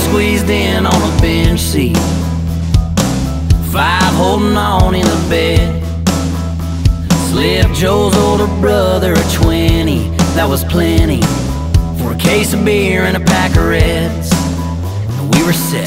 squeezed in on a bench seat, 5 holding on in the bed. Slipped Joe's older brother a 20, that was plenty for a case of beer and a pack of Reds, and we were set.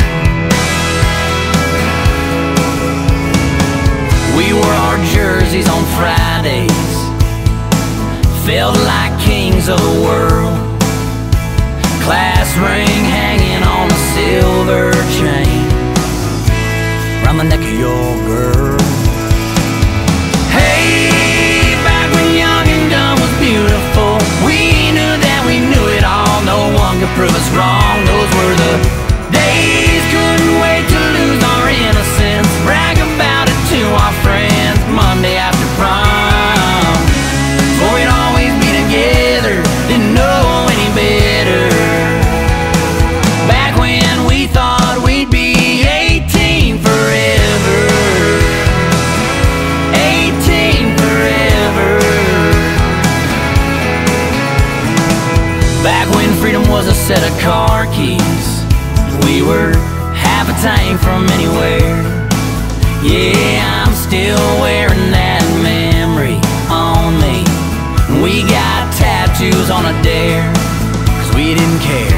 We wore our jerseys on Fridays, felt like kings of the world. Class ring hanging on a silver chain round the neck of your girl. Hey, back when young and dumb was beautiful, we knew that we knew it all. No one could prove us wrong. Those were the days, couldn't wait to lose our innocence. Brag about it to our friends Monday after prom. For we'd always be together, didn't know any better. Back when we thought we'd be 18 forever. 18 forever. Back when freedom was a set of car keys, we were half a tank from anywhere. Yeah, I'm still wearing that memory on me. We got tattoos on a dare, 'cause we didn't care.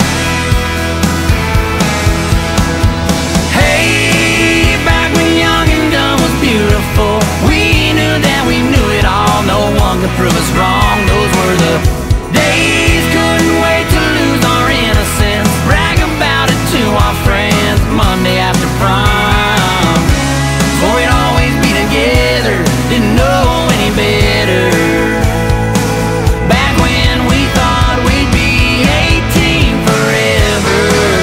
Hey, back when young and dumb was beautiful, we knew that we knew it all. No one could prove us wrong. Those were the days, couldn't wait to lose our innocence. Brag about it to our friends Monday after prom. For we'd always be together, didn't know any better. Back when we thought we'd be 18 forever.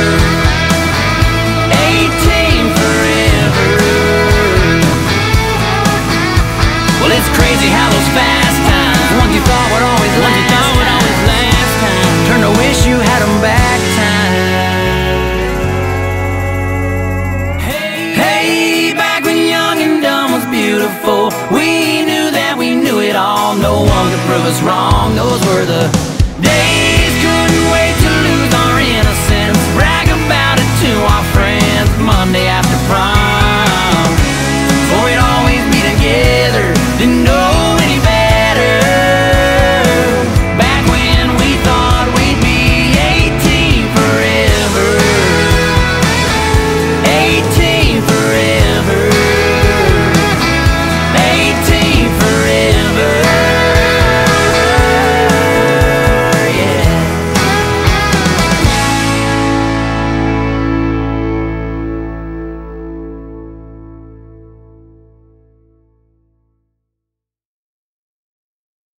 18 forever. Well, it's crazy how those fast times, ones you thought would always last time, turn to wish you had them back time. Hey, back when young and dumb was beautiful, we knew that we knew it all. No one could prove us wrong. Those were the